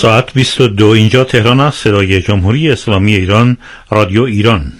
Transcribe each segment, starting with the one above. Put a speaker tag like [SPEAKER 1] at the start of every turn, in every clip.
[SPEAKER 1] ساعت 22 اینجا تهران است. صدای جمهوری اسلامی ایران، رادیو ایران.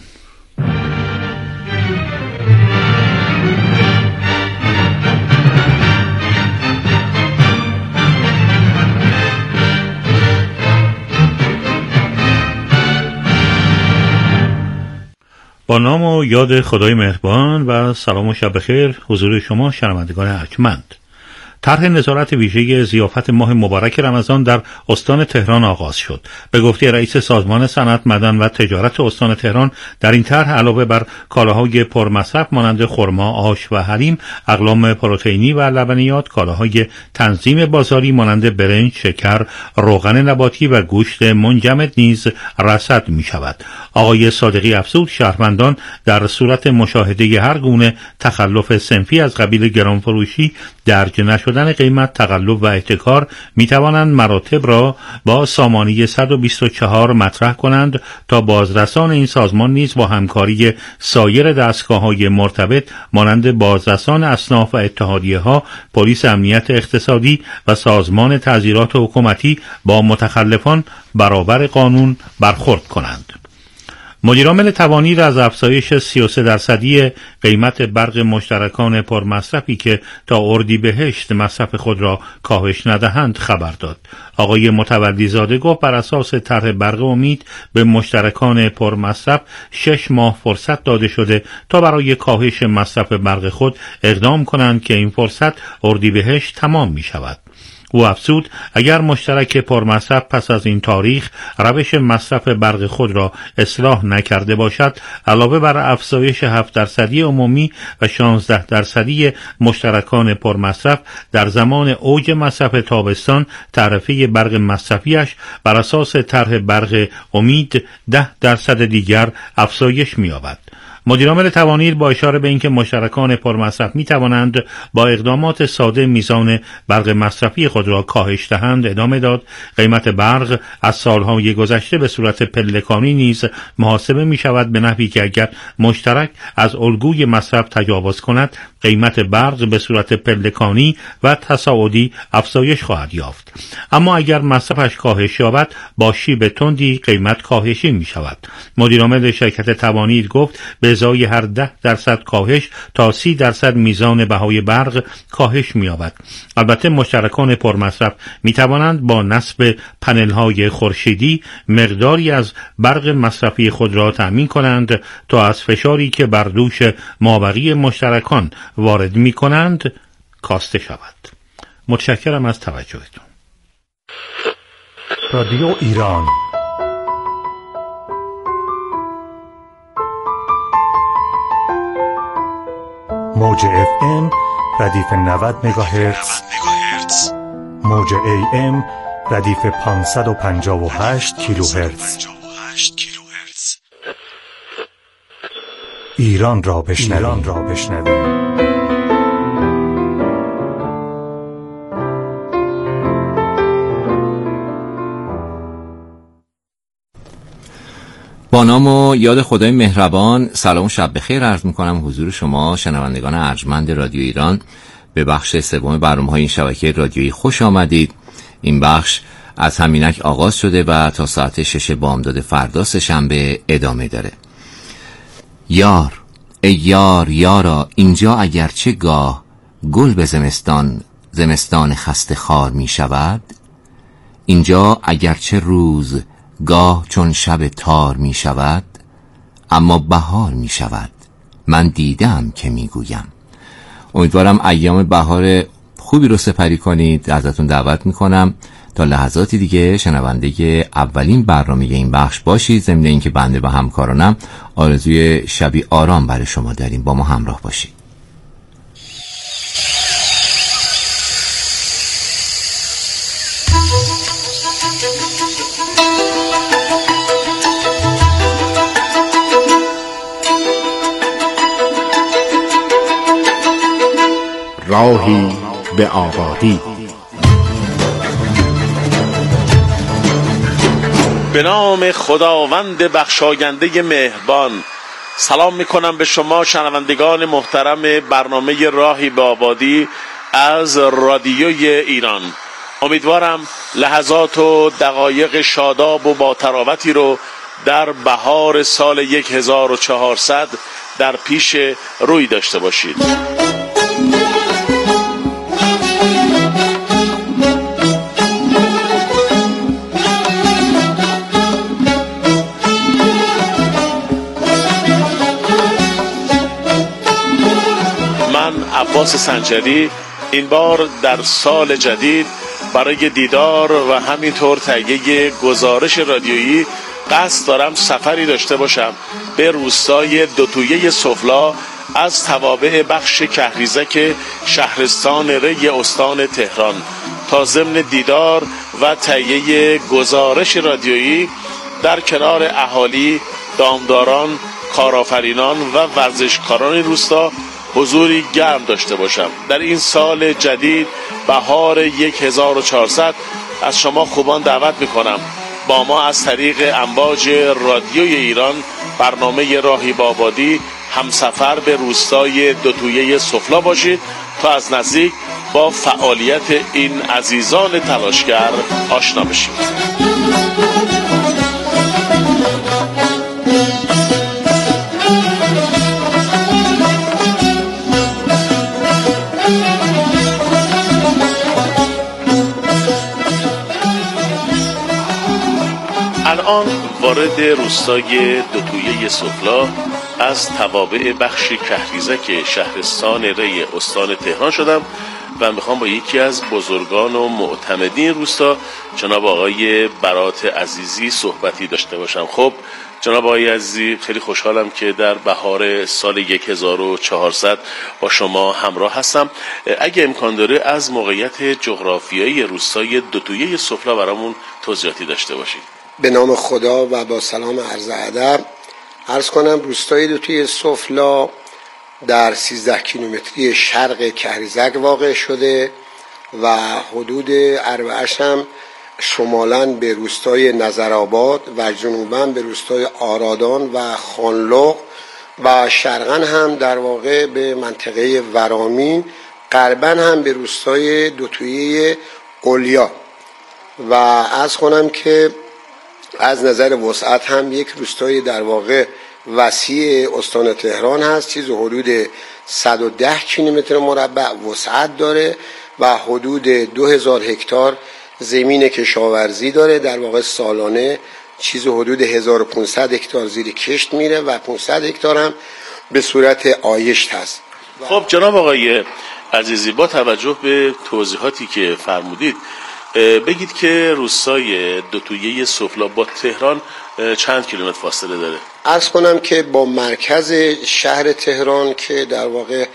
[SPEAKER 1] با نام و یاد خدای مهربان و سلام و شب بخیر حضور شما شنوندگان ارجمند. طرح نظارت ویژه ضیافت ماه مبارک رمضان در استان تهران آغاز شد. به گفته رئیس سازمان صنعت، معدن و تجارت استان تهران، در این طرح علاوه بر کالاهای پرمصرف مانند خرما، آش و حلیم، اقلام پروتئینی و لبنیات، کالاهای تنظیم بازاری مانند برنج، شکر، روغن نباتی و گوشت منجمد نیز رصد می شود. آقای صادقی افزود شهروندان در صورت مشاهده هر گونه تخلف صنفی از قبیل گرانفروشی، درج نشدن قیمت، تقلب و احتکار می توانند مراتب را با سامانه 124 مطرح کنند تا بازرسان این سازمان نیز با همکاری سایر دستگاه‌های مرتبط مانند بازرسان اصناف و اتحادیه‌ها، پلیس امنیت اقتصادی و سازمان تعزیرات حکومتی با متخلفان برابر قانون برخورد کنند. مدیرعامل توانید از افزایش 33% قیمت برق مشترکان پرمصرفی که تا اردیبهشت مصرف خود را کاهش ندهند خبر داد. آقای متولی زاده گفت بر اساس طرح برق امید به مشترکان پرمصرف 6 ماه فرصت داده شده تا برای کاهش مصرف برق خود اقدام کنند که این فرصت اردیبهشت تمام می شود. او افزود اگر مشترک پرمصرف پس از این تاریخ روش مصرف برق خود را اصلاح نکرده باشد، علاوه بر افزایش 7% عمومی و 16% مشترکان پرمصرف در زمان اوج مصرف تابستان، تعرفه برق مصرفیش بر اساس طرح برق امید 10% دیگر افزایش می‌یابد. مدیرعامل توانید با اشاره به اینکه مشترکان پرمصرف می توانند با اقدامات ساده میزان برق مصرفی خود را کاهش دهند ادامه داد قیمت برق از سالهای گذشته به صورت پلکانی نیز محاسبه می شود، به نحوی که اگر مشترک از الگوی مصرف تجاوز کند قیمت برق به صورت پلکانی و تصاعدی افزایش خواهد یافت. اما اگر مصرفش کاهش یابد با شیب تندی قیمت کاهشی می شود. مدیرعامل شرکت توانید گفت به ازای هر 10% کاهش تا 30% میزان بهای برق کاهش می‌یابد. البته مشترکان پرمصرف می‌توانند با نصب پنل‌های خورشیدی مقداری از برق مصرفی خود را تأمین کنند تا از فشاری که بر دوش مابقی مشترکان وارد می‌کنند کاسته شود. متشکرم از توجهتون.
[SPEAKER 2] رادیو ایران موج FM ردیف 90 مگاهرتز، موج AM ردیف 558 کیلوهرتز. ایران را بشنوید.
[SPEAKER 3] با نام و یاد خدای مهربان، سلام و شب بخیر عرض میکنم حضور شما شنوندگان ارجمند رادیو ایران. به بخش سوم برنامه‌های این شبکه رادیویی خوش آمدید. این بخش از همینک آغاز شده و تا ساعت 6 بامداد فردا سه‌شنبه ادامه داره. یار، ای یار یارا، اینجا اگرچه گاه گل به زمستان خسته خار می شود، اینجا اگرچه روز گاه چون شب تار می شود، اما بهار می شود، من دیدم که می گویم. امیدوارم ایام بهار خوبی رو سپری کنید. ازتون دعوت می کنم تا لحظاتی دیگه شنونده اولین برنامه این بخش باشید. ضمن اینکه بنده و همکارانم آرزوی شبی آرام برای شما داریم. با ما همراه باشید.
[SPEAKER 4] راهی به آبادی. به نام خداوند بخشاینده مهربان سلام میکنم به شما شنوندگان محترم برنامه راهی به آبادی از رادیوی ایران. امیدوارم لحظات و دقایق شاداب و با تراوتی رو در بهار سال 1400 در پیش روی داشته باشید. من عباس سنجری این بار در سال جدید برای دیدار و همینطور تهیه گزارش رادیویی قصد دارم سفری داشته باشم به روستای دوتویه سفلا از توابع بخش کهریزک شهرستان ری استان تهران تا ضمن دیدار و تهیه گزارش رادیویی در کنار اهالی، دامداران، کارآفرینان و ورزشکاران روستا حضوری گرم داشته باشم. در این سال جدید بهار 1400 از شما خوبان دعوت میکنم با ما از طریق امواج رادیوی ایران برنامه راهی به آبادی همسفر به روستای دوتویه سفلا باشید تا از نزدیک با فعالیت این عزیزان تلاشگر آشنا بشید. الان وارد روستای دوتویه سفلا از توابع بخش کهریزک شهرستان ری استان تهران شدم و میخوام با یکی از بزرگان و معتمدین روستا جناب آقای برات عزیزی صحبتی داشته باشم. خب جناب آقای عزیزی، خیلی خوشحالم که در بهار سال 1400 با شما همراه هستم. اگه امکان داره از موقعیت جغرافیایی روستای دوتویه سفلا برامون توضیحاتی داشته باشید.
[SPEAKER 5] به نام خدا و با سلام عرض ادب عرض کنم روستای دوتویه سفلا در 13 کیلومتری شرق کهریزک واقع شده و حدود عربه‌اش هم شمالاً به روستای نظرآباد و جنوباً به روستای آرادان و خانلق و شرقاً هم در واقع به منطقه ورامین، غرباً هم به روستای دوتویه اولیا و عرض کنم که از نظر وسعت هم یک روستای در واقع وسیع استان تهران هست. چیز حدود 110 کیلومتر مربع وسعت داره و حدود 2000 هکتار زمین کشاورزی داره. در واقع سالانه چیز حدود 1500 هکتار زیر کشت میره و 500 هکتار هم به صورت آیشت هست.
[SPEAKER 4] خب جناب آقای عزیزی، با توجه به توضیحاتی که فرمودید بگید که روستای دوتویه سفلا با تهران چند کیلومتر فاصله داره؟
[SPEAKER 5] عرض کنم که با مرکز شهر تهران که در واقع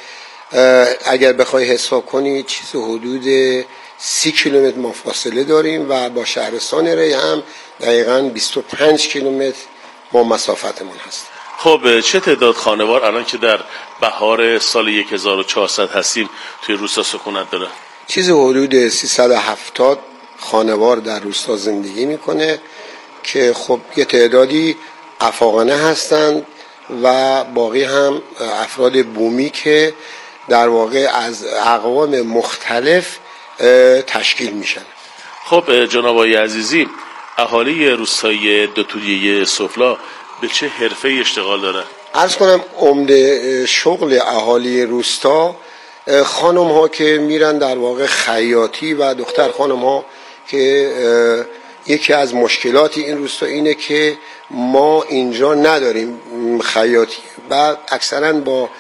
[SPEAKER 5] اگر بخوای حساب کنی چیز حدود 30 کیلومتر ما فاصله داریم و با شهرستان ری هم دقیقاً 25 کیلومتر ما مسافتمون هست.
[SPEAKER 4] خب چه تعداد خانوار الان که در بهار سال 1400 هستیم توی روستا سکونت داره؟
[SPEAKER 5] چیز حدود 370 خانوار در روستا زندگی میکنه که خب یه تعدادی افاقانه هستند و باقی هم افراد بومی که در واقع از اقوام مختلف تشکیل میشن.
[SPEAKER 4] خب جناب آقای عزیزی، اهالی روستای دوتویه سفلا به چه حرفه اشتغال داره؟
[SPEAKER 5] عرض کنم عمده شغل اهالی روستا خانم ها که میرن در واقع خیاطی و دختر خانم ها که یکی از مشکلات این روستا اینه که ما اینجا نداریم خیاطی و اکثرا با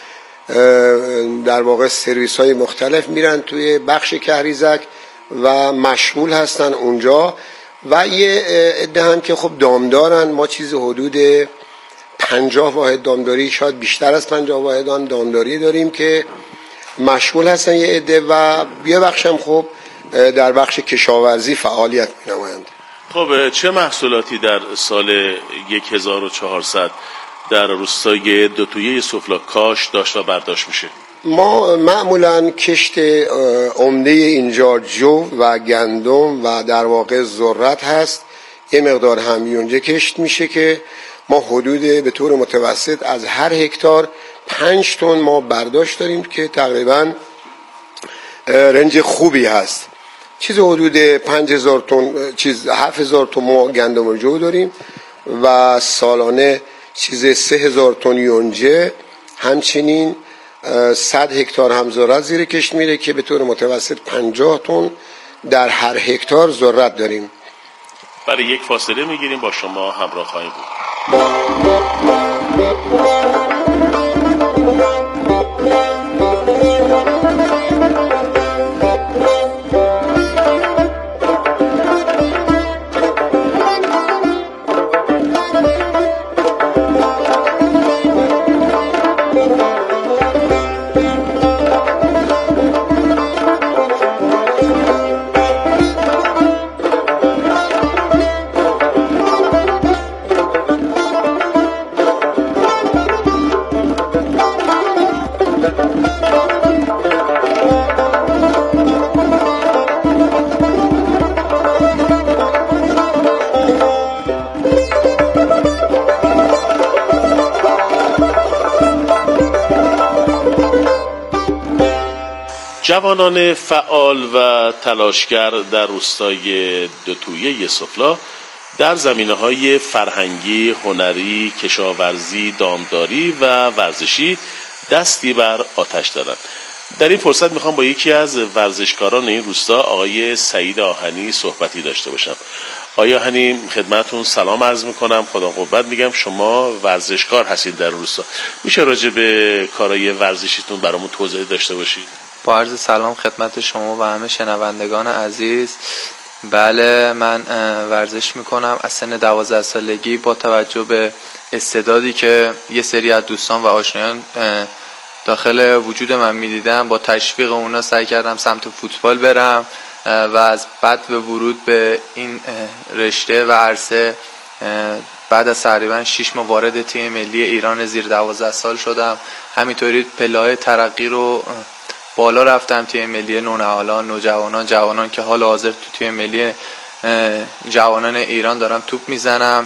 [SPEAKER 5] در واقع سرویس های مختلف میرن توی بخش کهریزک و مشغول هستن اونجا و یه عده هم که خب دامدارن. ما چیز حدود 50 واحد دامداری، شاید بیشتر از 50 واحد دامداری داریم که مشغول هستن یه عده و یه بخش هم خب در بخش کشاورزی فعالیت می‌نمایند.
[SPEAKER 4] خب چه محصولاتی در سال 1400 در روستای دوتویه سفلا کاش داشت و برداشت میشه؟
[SPEAKER 5] ما معمولا کشت عمده اینجا جو و گندم و در واقع ذرت هست. یه مقدار هم یونجه کشت میشه که ما حدود به طور متوسط از هر هکتار 5 تن ما برداشت داریم که تقریبا رنج خوبی هست چیز حدود 5000 تن 7000 تن ما گندم جو داریم و سالانه چیز 3000 تن یونجه، همچنین 100 هکتار همزارت زیر کشت میره که به طور متوسط 50 تن در هر هکتار ذرت داریم.
[SPEAKER 4] برای یک فاصله میگیریم، با شما همراه خواهیم بود. جوانان فعال و تلاشگر در روستای دوتویه سفلا در زمینه‌های فرهنگی، هنری، کشاورزی، دامداری و ورزشی دستی بر آتش دارند. در این فرصت میخوام با یکی از ورزشکاران این روستا، آقای سعید آهنی، صحبتی داشته باشم. آقای آهنی، خدمتتون سلام عرض میکنم، خدا قوت میگم. شما ورزشکار هستید در روستا، میشه راجع به کارهای ورزشیتون برامون توضیح داشته باشید؟
[SPEAKER 6] با عرض سلام خدمت شما و همه شنوندگان عزیز. بله، من ورزش میکنم از سن 12 سالگی. با توجه به استعدادی که یه سری از دوستان و آشنایان داخل وجود من میدیدم، با تشویق اونا سعی کردم سمت فوتبال برم و از بعد به ورود به این رشته و عرصه بعد از تقریبا 6 ماه وارد تیم ملی ایران زیر 12 سال شدم. همینطوری پله‌های ترقی رو بالا رفتم. تیم ملی نونهالان، نوجوانان، جوانان که حال حاضر تو تیم ملی جوانان ایران دارم توپ میزنم.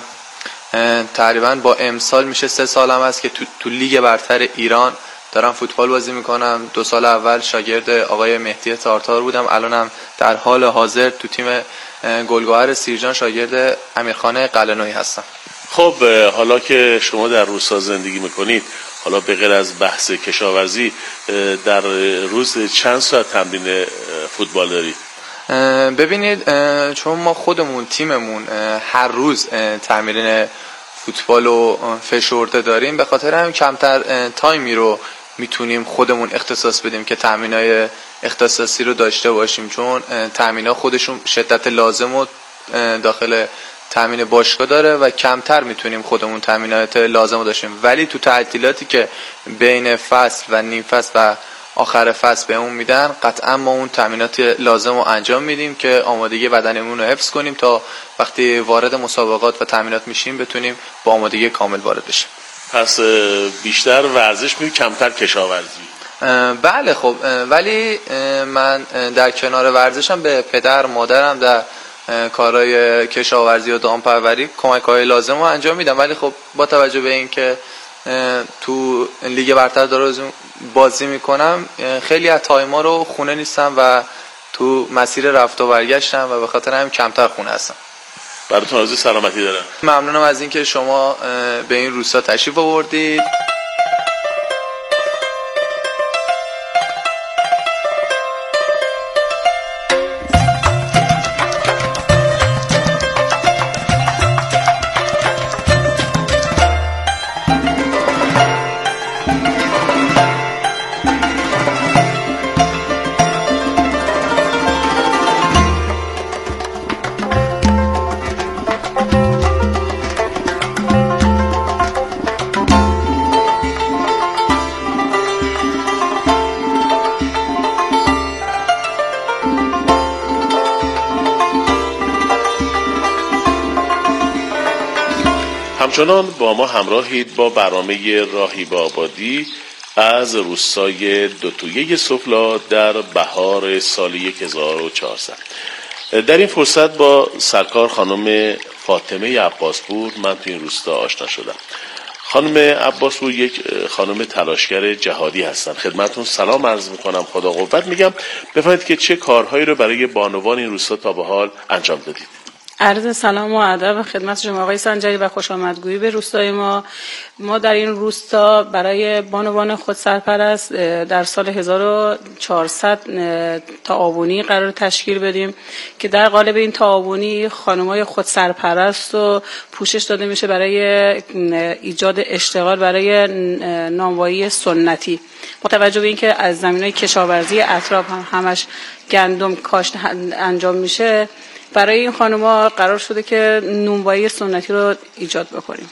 [SPEAKER 6] تقریبا با امسال میشه 3 سالم است که تو لیگ برتر ایران دارم فوتبال بازی میکنم. 2 سال اول شاگرد آقای مهدی تارتار بودم، الانم در حال حاضر تو تیم گلگهر سیرجان شاگرد امیرخان قلعه‌نویی هستم.
[SPEAKER 4] خب حالا که شما در روستا زندگی میکنید، حالا به غیر از بحث کشاورزی در روز چند ساعت تمرین فوتبال دارید؟
[SPEAKER 6] ببینید، چون ما خودمون تیممون هر روز تمرین فوتبال رو فشرده داریم، به خاطر همین کمتر تایمی رو میتونیم خودمون اختصاص بدیم که تمرینای اختصاصی رو داشته باشیم، چون تمرین‌ها خودشون شدت لازم و داخل تامین باشگاه داره و کمتر میتونیم خودمون تامینات لازم رو داشتیم. ولی تو تعطیلاتی که بین فصل و نیم فصل و آخر فصل بهمون میدن، قطعا ما اون تامینات لازم رو انجام میدیم که آمادگی بدنمون رو حفظ کنیم تا وقتی وارد مسابقات و تامینات میشیم بتونیم با آمادگی کامل وارد بشیم.
[SPEAKER 4] پس بیشتر ورزش می‌کنید، کمتر کشاورزی؟
[SPEAKER 6] بله. خب ولی من در کنار ورزشم به پدر مادرم در کارهای کشاورزی و دامپروری کمک‌های لازم رو انجام میدم. ولی خب با توجه به این که تو لیگ برتر دارم بازی میکنم، خیلی از تایما رو خونه نیستم و تو مسیر رفت و برگشتم و به خاطر همین کمتر خونه هستم.
[SPEAKER 4] براتون آرزوی سلامتی دارم.
[SPEAKER 6] ممنونم از اینکه شما به این روستا تشریف آوردید.
[SPEAKER 4] همچنان با ما همراهید با برنامه راهی به آبادی از روستای دوتویه سفلا در بهار سال 1400. در این فرصت با سرکار خانم فاطمه عباسپور من تو این روستا آشنا شدم. خانم عباسپور یک خانم تلاشگر جهادی هستن. خدمتتون سلام عرض میکنم، خدا قوت. میگم بفرمایید که چه کارهایی رو برای بانوان این روستا تا به حال انجام دادید؟
[SPEAKER 7] عرض سلام و ادب خدمت شما آقای سنجری و خوش آمدگویی به روستای ما. ما در این روستا برای بانوان خودسرپرست در سال 1400 تعاونی قرار تشکیل بدیم که در قالب این تعاونی خانم‌های خودسرپرست رو پوشش داده میشه برای ایجاد اشتغال برای نانوایی سنتی. با توجه به اینکه از زمینهای کشاورزی اطراف همش گندم کاشت انجام میشه، برای این خانم‌ها قرار شده که نونوایی سنتی رو ایجاد بکنیم.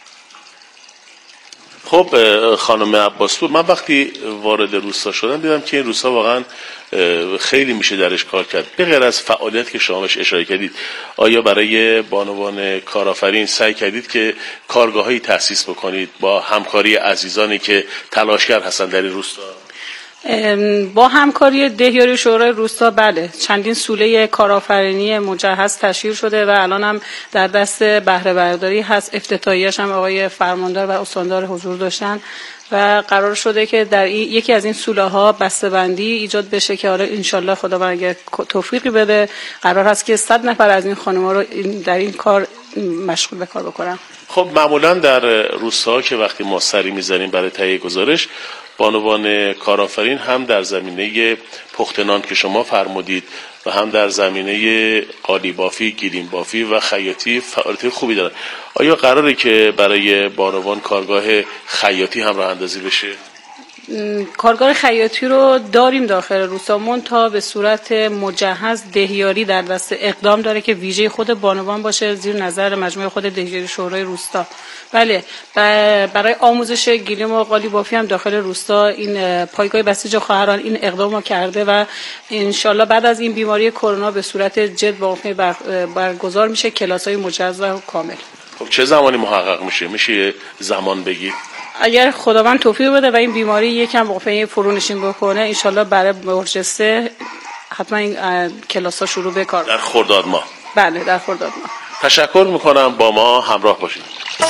[SPEAKER 4] خب خانم عباسپور، من وقتی وارد روستا شدم دیدم که این روستا واقعا خیلی میشه درش کار کرد. به غیر از فعالیت که شما بهش اشاره کردید، آیا برای بانوان کارآفرین سعی کردید که کارگاهایی تأسیس بکنید با همکاری عزیزانی که تلاشگر هستن در این روستا؟
[SPEAKER 7] با همکاری دهیاری شورای روستا بله، چندین سوله کارآفرینی مجهز تشکیل شده و الان هم در دست بهره برداری هست. افتتاحیه‌اش هم آقای فرماندار و استاندار حضور داشتن و قرار شده که در یکی از این سوله ها بسته‌بندی ایجاد بشه که آره انشالله خداوند اگه توفیقی بده قرار هست که 100 نفر از این خانم‌ها رو در این کار مشغول به کار بکنن.
[SPEAKER 4] خب معمولا در روستاها که وقتی ما سری میزنیم برای تهیه گزارش، بانوان کارآفرین هم در زمینه پخت نان که شما فرمودید و هم در زمینه قالی بافی، گیریم بافی و خیاطی فعالیت خوبی دارن. آیا قراره که برای بانوان کارگاه خیاطی هم راه اندازی بشه؟
[SPEAKER 7] کارگاه خیاطی رو داریم داخل روستا، منتها به صورت مجهز دهیاری در دست اقدام داره که ویژه خود بانوان باشه زیر نظر مجموعه خود دهیاری شورای روستا. بله، برای آموزش گیلیم و قالی بافی هم داخل روستا این پایگاه بسیج خواهران این اقدام رو کرده و انشالله بعد از این بیماری کرونا به صورت جد واقعی برگزار میشه کلاس‌های مجهز و کامل.
[SPEAKER 4] خب چه زمانی محقق میشه؟ میشه زمان بگید؟
[SPEAKER 7] اگر خداوند توفیق بده و این بیماری یکم واقعی فرونشین بکنه انشالله برای برجسته حتما این کلاس‌ها شروع به کار.
[SPEAKER 4] در خرداد ماه؟
[SPEAKER 7] بله در خرداد ماه.
[SPEAKER 4] تشکر میکنم، با ما همراه باشید.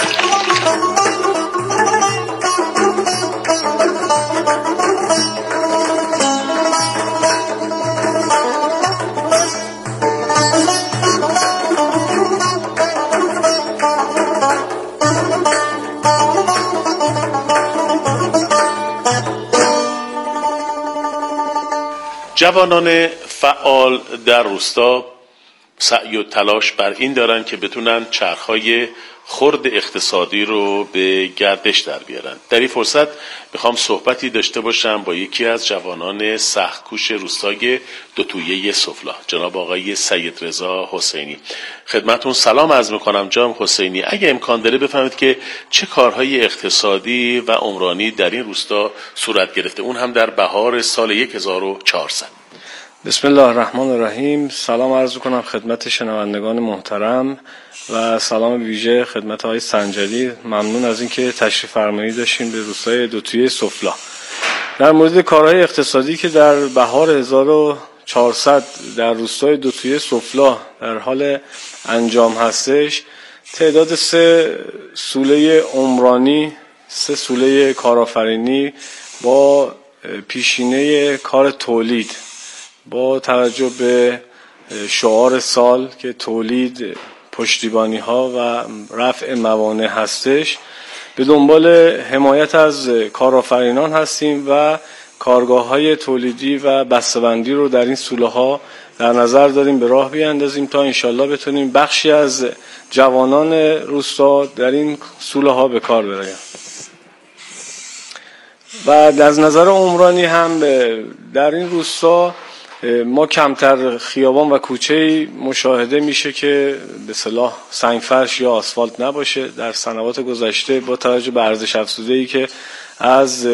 [SPEAKER 4] جوانان فعال در روستا سعی و تلاش بر این دارن که بتونن چرخهای خرد اقتصادی رو به گردش در بیارن. در این فرصت میخوام صحبتی داشته باشم با یکی از جوانان سخت‌کوش روستای دوتویه سفلا، جناب آقای سید رضا حسینی. خدمتون سلام عرض میکنم جناب حسینی. اگه امکان داره بفهمید که چه کارهای اقتصادی و عمرانی در این روستا صورت گرفته، اون هم در بهار سال 1400.
[SPEAKER 8] بسم الله الرحمن الرحیم. سلام عرض کنم خدمت شنوندگان محترم و سلام ویژه خدمت آقای سنجری. ممنون از اینکه تشریف فرمایی داشتین به روستای دوتویه سفلا. در مورد کارهای اقتصادی که در بهار 1400 در روستای دوتویه سفلا در حال انجام هستش، تعداد 3 سوله عمرانی، 3 سوله کارآفرینی با پیشینه کار تولید، با توجه به شعار سال که تولید، پشتیبانی ها و رفع موانع هستش، به دنبال حمایت از کارآفرینان هستیم و کارگاه های تولیدی و بسته‌بندی رو در این سوله ها در نظر داریم به راه بیاندازیم تا انشالله بتونیم بخشی از جوانان روستا در این سوله ها به کار برایند. و از نظر عمرانی هم در این روستا ما کمتر خیابان و کوچه‌ای مشاهده میشه که به اصطلاح سنگفرش یا آسفالت نباشه. در سنوات گذشته با توجه به ارزش افزوده‌ای که از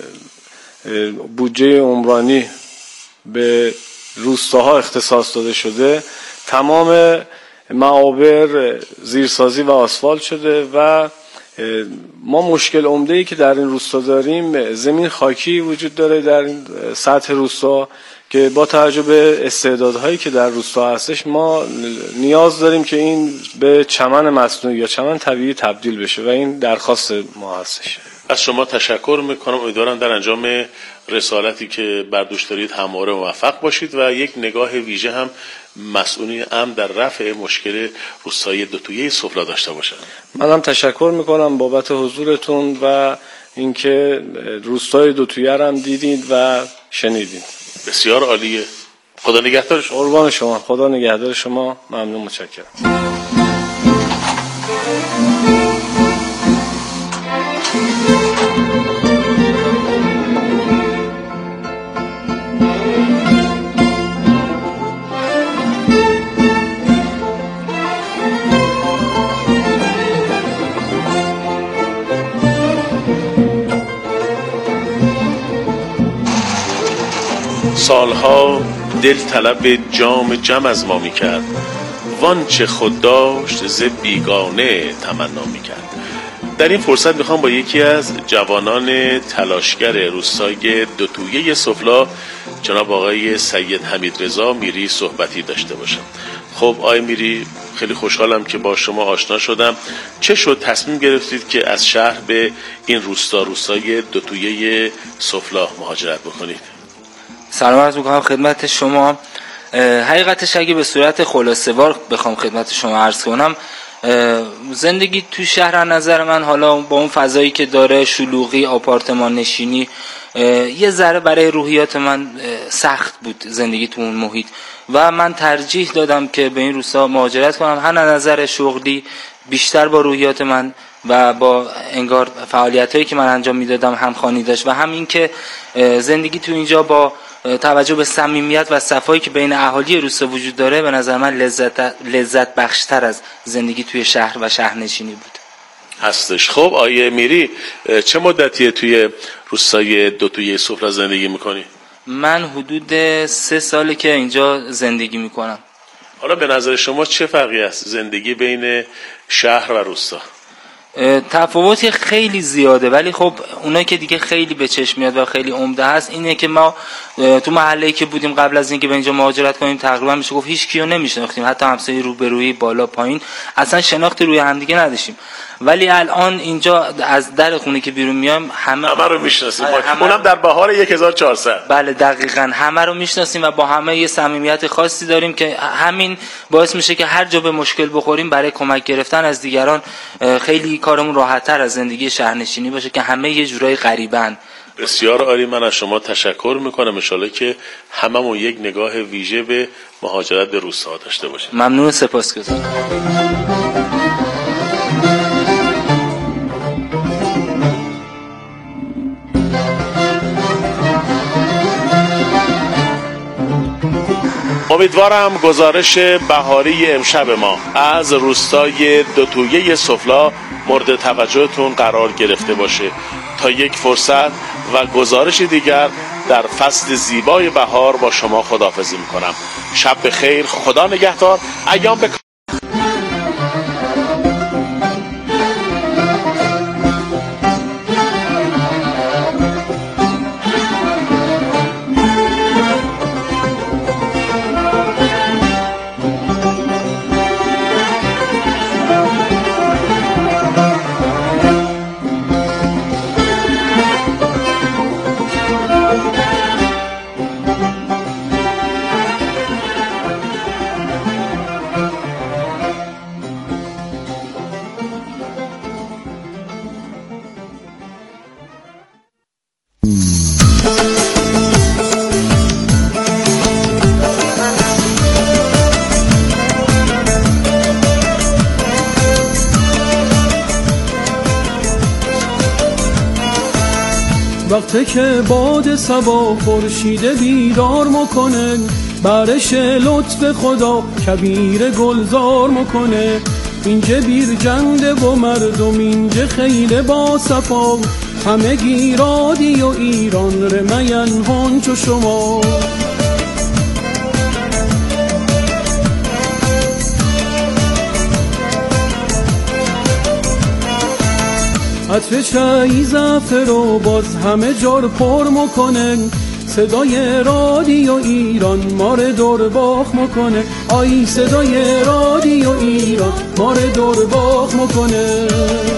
[SPEAKER 8] بودجه عمرانی به روستاها اختصاص داده شده، تمام معابر زیرسازی و آسفالت شده و ما مشکل عمده‌ای که در این روستا داریم، زمین خاکی وجود داره در این سطح روستا که با توجه به استعدادهایی که در روستا هستش ما نیاز داریم که این به چمن مصنوعی یا چمن طبیعی تبدیل بشه و این درخواست ما هستش.
[SPEAKER 4] از شما تشکر میکنم. امیدوارم در انجام رسالتی که بر دوش دارید همواره موفق باشید و یک نگاه ویژه هم مسئولین امن در رفع مشکل روستای دوتویه سفلا داشته باشند.
[SPEAKER 8] منم تشکر میکنم بابت حضورتون و اینکه روستای دوتویه رو هم دیدید و شنیدید.
[SPEAKER 4] بسیار عالیه. خدا نگهدار شما.
[SPEAKER 8] قربان شما. خدا نگهدار شما. ممنون، متشکرم.
[SPEAKER 4] سالها دل طلب جام جم از ما می کرد، وانچه خود داشت ز بیگانه تمنا می کرد. در این فرصت میخوام با یکی از جوانان تلاشگر روستای دوتویه سفلا جناب آقای سید حمیدرضا میری صحبتی داشته باشم. خب آقای میری، خیلی خوشحالم که با شما آشنا شدم. چه شد تصمیم گرفتید که از شهر به این روستای دوتویه سفلا مهاجرت بکنید؟
[SPEAKER 9] سلام عرض میکنم خدمت شما. حقیقتش اگه به صورت خلاصه‌وار بخوام خدمت شما عرض کنم، زندگی تو شهر نظر من حالا با اون فضایی که داره، شلوغی، آپارتمان نشینی، یه ذره برای روحیات من سخت بود زندگی تو اون محیط و من ترجیح دادم که به این روستا مهاجرت کنم. هم از نظر شغلی بیشتر با روحیات من و با انگار فعالیتایی که من انجام میدادم همخوانی داشت و هم این که زندگی تو اینجا با توجه به صمیمیت و صفایی که بین اهالی روستا وجود داره به نظر من لذت بخشتر از زندگی توی شهر و شهرنشینی بود
[SPEAKER 4] هستش. خب آیه میری، چه مدتیه توی روستای دوتویه سفلا زندگی میکنی؟
[SPEAKER 9] من حدود 3 ساله که اینجا زندگی میکنم.
[SPEAKER 4] حالا به نظر شما چه فرقی است زندگی بین شهر و روستا؟
[SPEAKER 9] تفاوتی خیلی زیاده، ولی خب اونایی که دیگه خیلی به چشم میاد و خیلی عمده هست اینه که ما تو محله‌ای که بودیم قبل از اینکه به اینجا مهاجرت کنیم تقریبا میشه گفت هیچ کیو نمیشناختیم، حتی همسایه روبرویی بالا پایین اصلا شناختی روی همدیگه نداشتیم. ولی الان اینجا از در خونه که بیرون میایم همه
[SPEAKER 4] رو میشناسیم، اونم در بهار 1400.
[SPEAKER 9] بله دقیقاً همه رو میشناسیم و با همه یه صمیمیت خاصی داریم که همین باعث میشه که هر جا به مشکل بخوریم برای کمک گرفتن از دیگران خیلی کارمون راحت‌تر از زندگی شهرنشینی باشه که همه یه جورایی غریبن.
[SPEAKER 4] بسیار عالی. من از شما تشکر میکنم. ان شاءالله که هممون یک نگاه ویژه به مهاجرت به روستا داشته باشیم.
[SPEAKER 9] ممنون، سپاسگزارم.
[SPEAKER 4] امیدوارم گزارش بهاری امشب ما از روستای دوتویه سفلا مورد توجهتون قرار گرفته باشه. تا یک فرصت و گزارش دیگر در فصل زیبای بهار با شما خداحافظی میکنم. شب بخیر، خدا نگهدار، ایام بکار.
[SPEAKER 10] وقتی که باد صبا خورشید بیدار میکنه، برش لطف خدا کبیر گلزار میکنه. اینجا بیر جنده و مردم اینجا خیلی با صفا، همه گیرادی و ایران رمین هنچو شما. عطر چای زعفر و باز همه جار پر میکنه، صدای رادیو ایران مار دور باخ میکنه، آی صدای رادیو ایران مار دور باخ میکنه.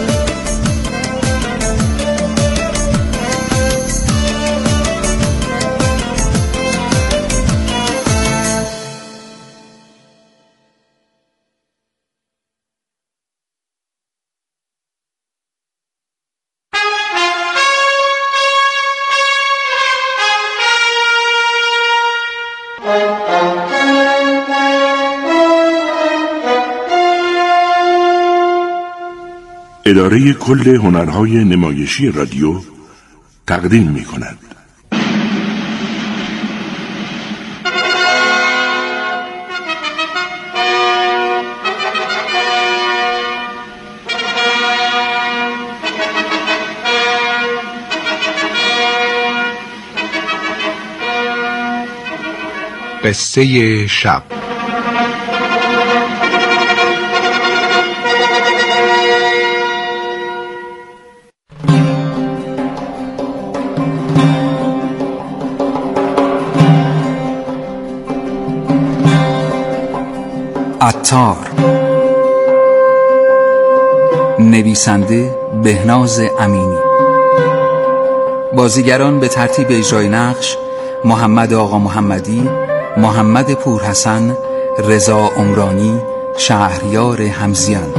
[SPEAKER 11] اداره کل هنرهای نمایشی رادیو تقدیم می کند.
[SPEAKER 12] قصه شب.
[SPEAKER 13] عطار. نویسنده بهناز امینی. بازیگران به ترتیب اجرای نقش: محمد آقا محمدی، محمد پورحسن، رضا عمرانی، شهریار حمزیان.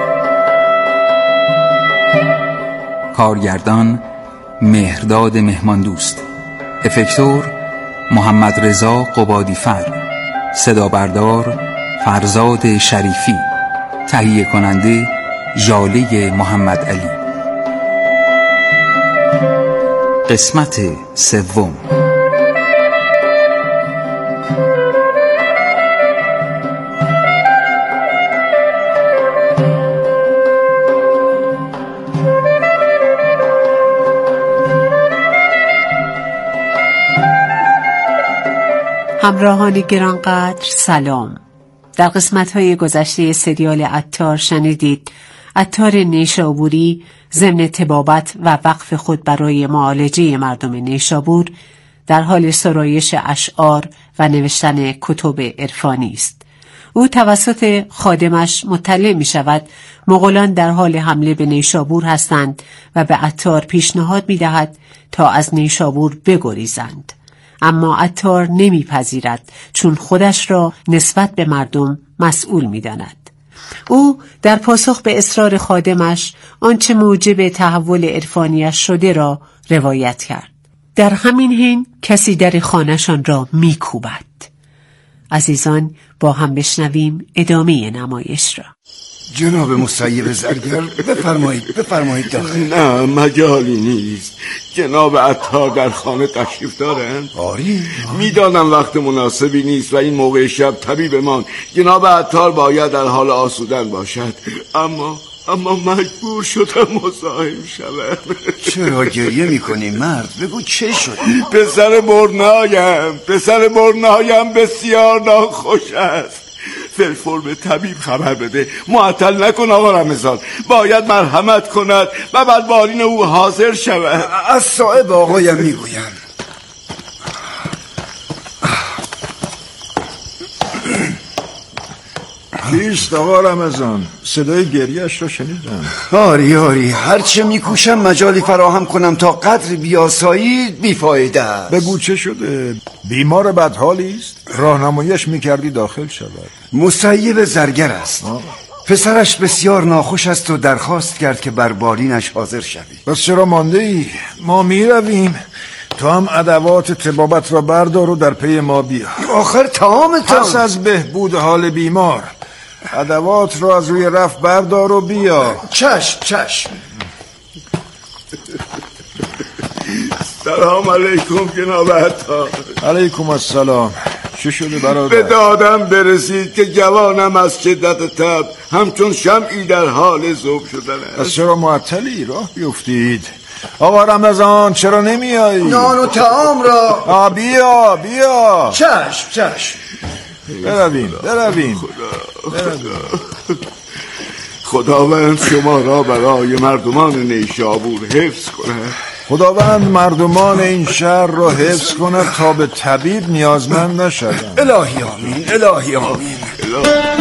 [SPEAKER 13] کارگردان: مهرداد مهماندوست. افکتور: محمد رضا قبادیفر. صدا بردار: فرزاد شریفی. تهیه کننده: ژاله محمد علی. قسمت سوم.
[SPEAKER 14] همراهان گرانقدر سلام. در قسمت‌های گذشته سریال عطار شنیدید عطار نیشابوری ضمن طبابت و وقف خود برای معالجه مردم نیشابور در حال سرایش اشعار و نوشتن کتب عرفانی است. او توسط خادمش مطلع می شود مغولان در حال حمله به نیشابور هستند و به عطار پیشنهاد می دهد تا از نیشابور بگریزند. اما عطار نمیپذیرد چون خودش را نسبت به مردم مسئول می‌داند. او در پاسخ به اصرار خادمش آنچه موجب تحول عرفانیش شده را روایت کرد. در همین حین کسی در خانه‌شان را می‌کوبد. عزیزان با هم بشنویم ادامه نمایش را.
[SPEAKER 15] جناب مصیب زرگر بفرمایید داخل.
[SPEAKER 16] نه مجالی نیست. جناب عطار در خانه تشریف دارند؟
[SPEAKER 15] آری
[SPEAKER 16] میدانم وقت مناسبی نیست و این موقع شب طبیبمان جناب عطار باید در حال آسودن باشد، اما مجبور شدم مزاحم شوم.
[SPEAKER 15] چرا گریه میکنی مرد؟ بگو چه شد؟
[SPEAKER 16] پسر برنایم بسیار ناخوش است. فلفرم طبیب خبر بده، معطل نکن آقا رمضان، باید مرحمت کند و بر بالین او حاضر شود.
[SPEAKER 15] از صاحب آقایم میگویم.
[SPEAKER 17] کیست آقا رمضان؟ صدای گریه‌اش را شنیدم.
[SPEAKER 15] آری هرچه میکوشم مجالی فراهم کنم تا قدر بیاسایی بیفایده است.
[SPEAKER 17] بگو چه شده؟ بیمار بدحالی است؟ راهنماییش میکردی داخل شود.
[SPEAKER 15] مصیب زرگر است. پسرش بسیار ناخوش است و درخواست کرد که بر بالینش حاضر شوی.
[SPEAKER 17] بس چرا مانده ای؟ ما میرویم. تو هم ادوات طبابت را بردار و در پی ما بیا.
[SPEAKER 15] آخر طعامتان
[SPEAKER 17] پس از بهبود حال بیمار ادوات را از روی رف بردار و بیا.
[SPEAKER 15] چشم.
[SPEAKER 16] سلام علیکم جناب عطار.
[SPEAKER 17] علیکم السلام. چه شده برادر؟
[SPEAKER 16] به دادم برسید که جوانم از شدت تب همچون شمعی در حال ذوب شدن است.
[SPEAKER 17] از چرا معطلی؟ راه بیفتید. آقا رمضان چرا نمیایی؟
[SPEAKER 15] نان و طعام را.
[SPEAKER 17] بیا.
[SPEAKER 15] چشم.
[SPEAKER 17] برویم.
[SPEAKER 16] خداوند شما را برای مردمان نیشابور حفظ کنه.
[SPEAKER 17] خداوند مردمان این شهر را حفظ کند تا به طبیب نیازمند نشدند.
[SPEAKER 15] الهی آمین، الهی آمین.